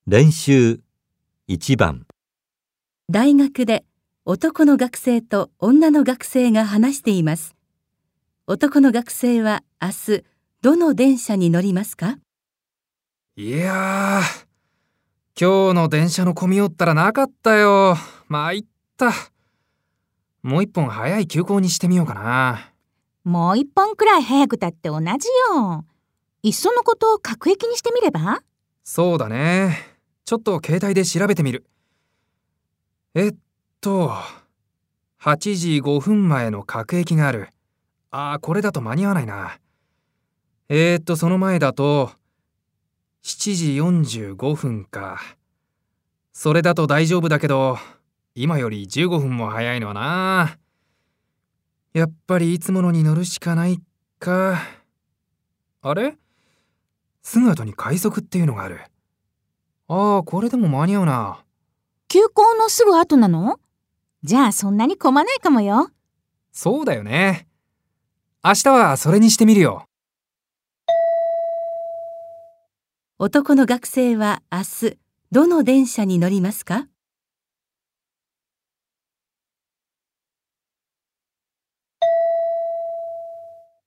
練習1番。 大学で男の学生と女の学生が話しています。男の学生は明日どの電車に乗りますか？ いや今日の電車の混みよったらなかったよ。参った。もう一本早い急行にしてみようかな。 もう一本くらい早くたって同じよ。いっそのこと各駅にしてみれば？ そうだね。ちょっと携帯で調べてみる。8時5分前の各駅がある。これだと間に合わないな。その前だと7時45分か。それだと大丈夫だけど、今より15分も早いのはな。やっぱりいつものに乗るしかないか。あれ？すぐ後に快速っていうのがある。これでも間に合うな。 急行のすぐ後なの？じゃあそんなに混まないかもよ。 そうだよね。明日はそれにしてみるよ。 男の学生は明日どの電車に乗りますか？